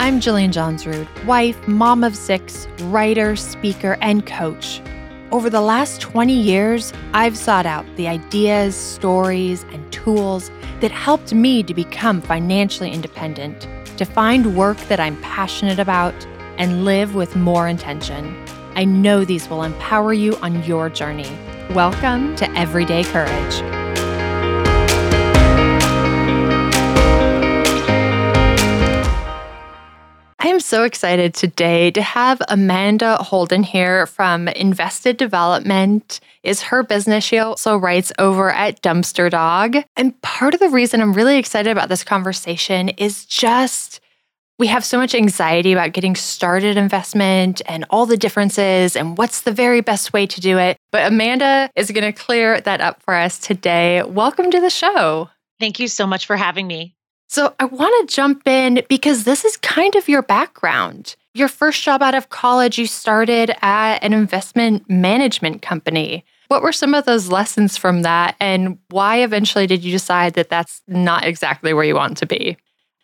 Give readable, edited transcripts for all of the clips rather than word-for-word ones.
I'm Jillian Johnsrud, wife, mom of 6, writer, speaker, and coach. Over the last 20 years, I've sought out the ideas, stories, and tools that helped me to become financially independent, to find work that I'm passionate about, and live with more intention. I know these will empower you on your journey. Welcome to Everyday Courage. I am so excited today to have Amanda Holden here from Invested Development. Is her business. She also writes over at Dumpster Dog. And part of the reason I'm really excited about this conversation is just we have so much anxiety about getting started investment and all the differences and what's the very best way to do it. But Amanda is going to clear that up for us today. Welcome to the show. Thank you so much for having me. So I want to jump in because this is kind of your background. Your first job out of college, you started at an investment management company. What were some of those lessons from that, and why eventually did you decide that that's not exactly where you want to be?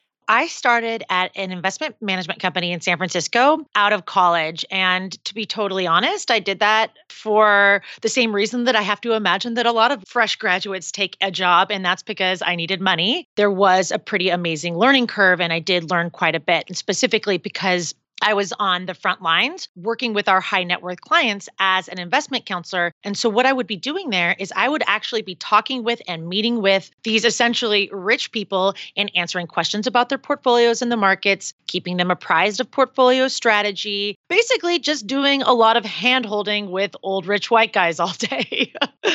I started at an investment management company in San Francisco out of college. And to be totally honest, I did that for the same reason that I have to imagine that a lot of fresh graduates take a job. And that's because I needed money. There was a pretty amazing learning curve, and I did learn quite a bit. And specifically because I was on the front lines working with our high net worth clients as an investment counselor. And so what I would be doing there is I would actually be talking with and meeting with these essentially rich people and answering questions about their portfolios in the markets, keeping them apprised of portfolio strategy, basically just doing a lot of hand holding with old rich white guys all day.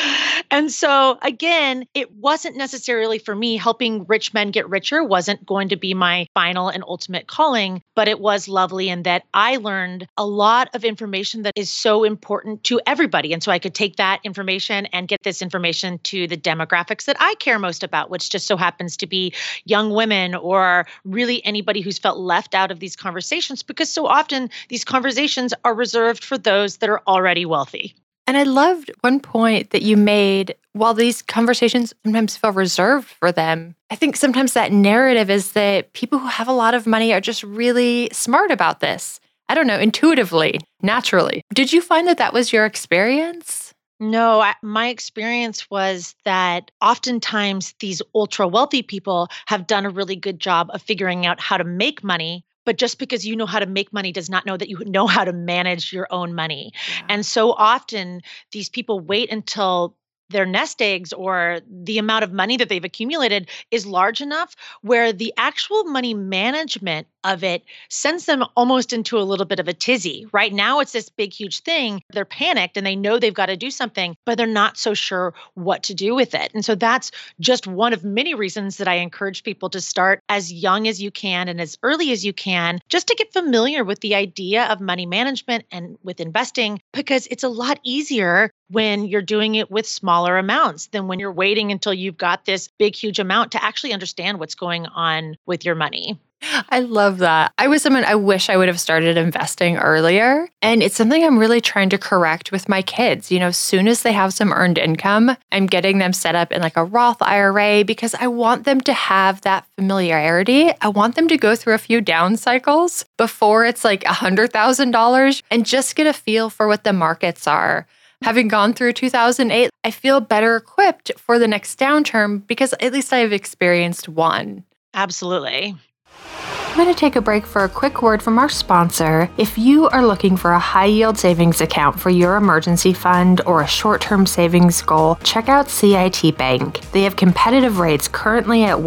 And so again, it wasn't necessarily for me. Helping rich men get richer wasn't going to be my final and ultimate calling, but it was lovely in that I learned a lot of information that is so important to everybody. And so I could take that information and get this information to the demographics that I care most about, which just so happens to be young women or really anybody who's felt left out of these conversations, because so often these conversations are reserved for those that are already wealthy. And I loved one point that you made. While these conversations sometimes feel reserved for them, I think sometimes that narrative is that people who have a lot of money are just really smart about this. I don't know, intuitively, naturally. Did you find that that was your experience? No, my experience was that oftentimes these ultra wealthy people have done a really good job of figuring out how to make money. But just because you know how to make money does not know that you know how to manage your own money. Yeah. And so often these people wait until their nest eggs or the amount of money that they've accumulated is large enough where the actual money management of it sends them almost into a little bit of a tizzy. Right now, it's this big, huge thing. They're panicked and they know they've got to do something, but they're not so sure what to do with it. And so that's just one of many reasons that I encourage people to start as young as you can and as early as you can, just to get familiar with the idea of money management and with investing, because it's a lot easier when you're doing it with smaller amounts than when you're waiting until you've got this big, huge amount to actually understand what's going on with your money. I love that. I was someone I wish I would have started investing earlier. And it's something I'm really trying to correct with my kids. You know, as soon as they have some earned income, I'm getting them set up in like a Roth IRA because I want them to have that familiarity. I want them to go through a few down cycles before it's like $100,000 and just get a feel for what the markets are. Having gone through 2008, I feel better equipped for the next downturn because at least I've experienced one. Absolutely. I'm going to take a break for a quick word from our sponsor. If you are looking for a high-yield savings account for your emergency fund or a short-term savings goal, check out CIT Bank. They have competitive rates currently at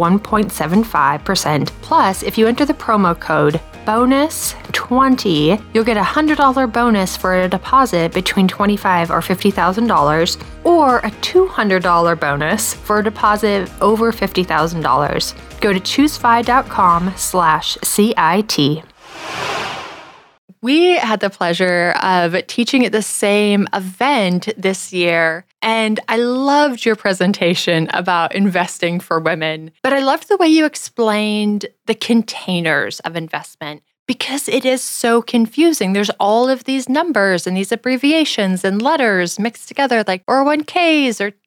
1.75%. Plus, if you enter the promo code BONUS20, you'll get a $100 bonus for a deposit between $25,000 or $50,000, or a $200 bonus for a deposit over $50,000. Go to choosefi.com/CIT. We had the pleasure of teaching at the same event this year, and I loved your presentation about investing for women. But I loved the way you explained the containers of investment. because it is so confusing. There's all of these numbers and these abbreviations and letters mixed together like 401ks or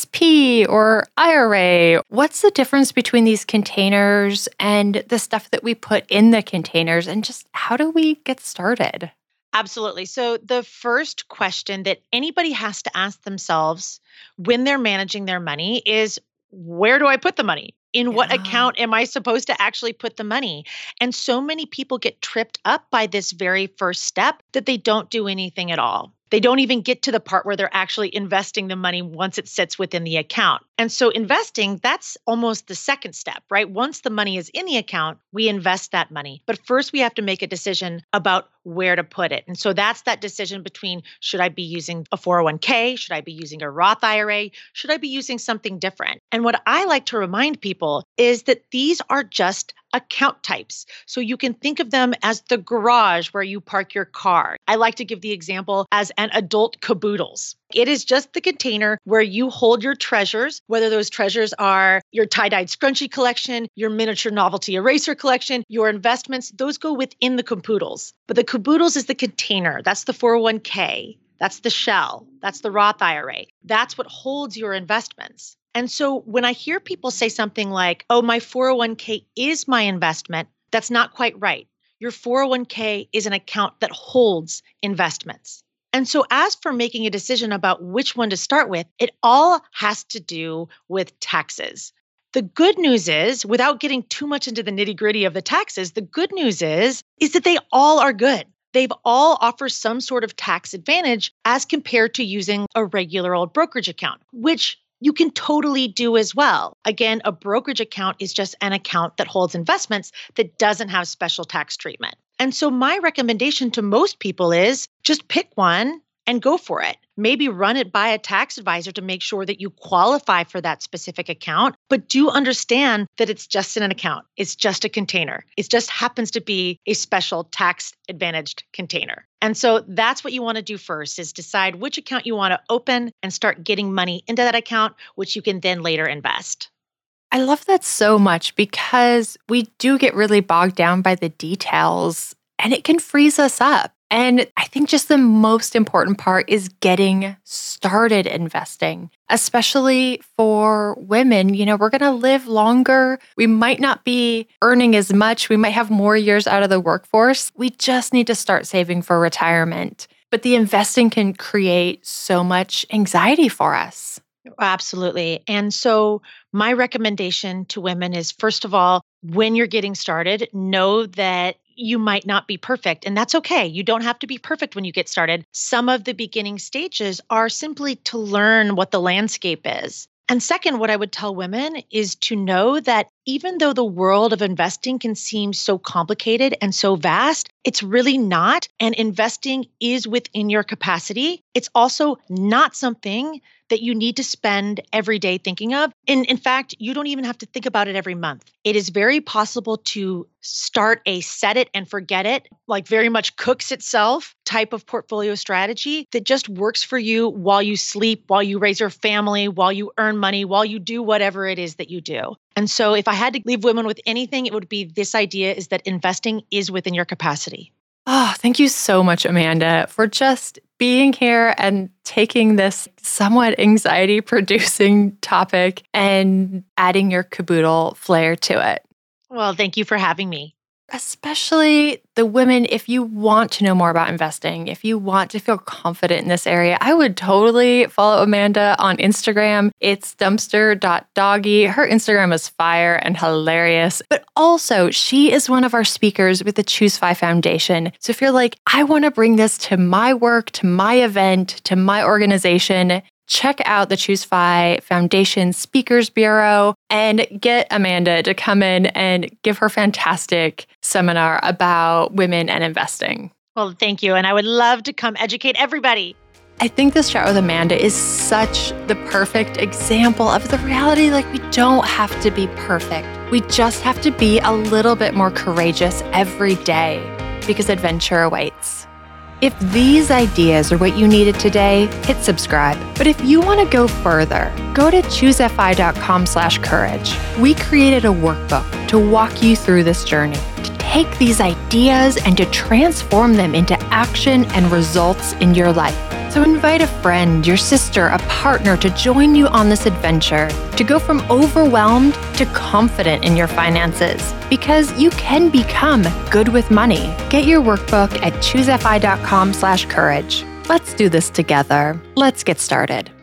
TSP or IRA. What's the difference between these containers and the stuff that we put in the containers, and just how do we get started? Absolutely. So, the first question that anybody has to ask themselves when they're managing their money is, where do I put the money? In what account am I supposed to actually put the money? And so many people get tripped up by this very first step that they don't do anything at all. They don't even get to the part where they're actually investing the money once it sits within the account. And so investing, that's almost the second step, right? Once the money is in the account, we invest that money. But first, we have to make a decision about where to put it. And so that's that decision between, should I be using a 401k? Should I be using a Roth IRA? Should I be using something different? And what I like to remind people is that these are just account types. So you can think of them as the garage where you park your car. I like to give the example as an adult caboodles. It is just the container where you hold your treasures, whether those treasures are your tie-dyed scrunchie collection, your miniature novelty eraser collection, your investments, those go within the caboodles. But the caboodles is the container. That's the 401k. That's the shell. That's the Roth IRA. That's what holds your investments. And so when I hear people say something like, oh, my 401k is my investment, that's not quite right. Your 401k is an account that holds investments. And so as for making a decision about which one to start with, it all has to do with taxes. The good news is, without getting too much into the nitty-gritty of the taxes, the good news is that they all are good. They've all offer some sort of tax advantage as compared to using a regular old brokerage account, which you can totally do as well. Again, a brokerage account is just an account that holds investments that doesn't have special tax treatment. And so my recommendation to most people is just pick one and go for it. Maybe run it by a tax advisor to make sure that you qualify for that specific account, but do understand that it's just an account. It's just a container. It just happens to be a special tax advantaged container. And so that's what you want to do first, is decide which account you want to open and start getting money into that account, which you can then later invest. I love that so much because we do get really bogged down by the details and it can freeze us up. And I think just the most important part is getting started investing, especially for women. You know, we're going to live longer. We might not be earning as much. We might have more years out of the workforce. We just need to start saving for retirement. But the investing can create so much anxiety for us. Absolutely. And so my recommendation to women is, first of all, when you're getting started, know that you might not be perfect, and that's okay. You don't have to be perfect when you get started. Some of the beginning stages are simply to learn what the landscape is. And second, what I would tell women is to know that even though the world of investing can seem so complicated and so vast, it's really not. And investing is within your capacity. It's also not something that you need to spend every day thinking of. In fact, you don't even have to think about it every month. It is very possible to start a set it and forget it, like very much cooks itself type of portfolio strategy that just works for you while you sleep, while you raise your family, while you earn money, while you do whatever it is that you do. And so if I had to leave women with anything, it would be this idea, is that investing is within your capacity. Oh, thank you so much, Amanda, for just being here and taking this somewhat anxiety-producing topic and adding your caboodle flair to it. Well, thank you for having me. Especially the women, if you want to know more about investing, if you want to feel confident in this area, I would totally follow Amanda on Instagram. It's dumpster.doggy. Her Instagram is fire and hilarious. But also, she is one of our speakers with the Choose FI Foundation. So if you're like, I want to bring this to my work, to my event, to my organization, check out the Choose FI Foundation Speakers Bureau and get Amanda to come in and give her fantastic seminar about women and investing. Well, thank you. And I would love to come educate everybody. I think this chat with Amanda is such the perfect example of the reality. Like, we don't have to be perfect. We just have to be a little bit more courageous every day because adventure awaits. If these ideas are what you needed today, hit subscribe. But if you want to go further, go to choosefi.com/courage. We created a workbook to walk you through this journey, to take these ideas and to transform them into action and results in your life. So invite a friend, your sister, a partner to join you on this adventure, to go from overwhelmed to confident in your finances, because you can become good with money. Get your workbook at choosefi.com/courage. Let's do this together. Let's get started.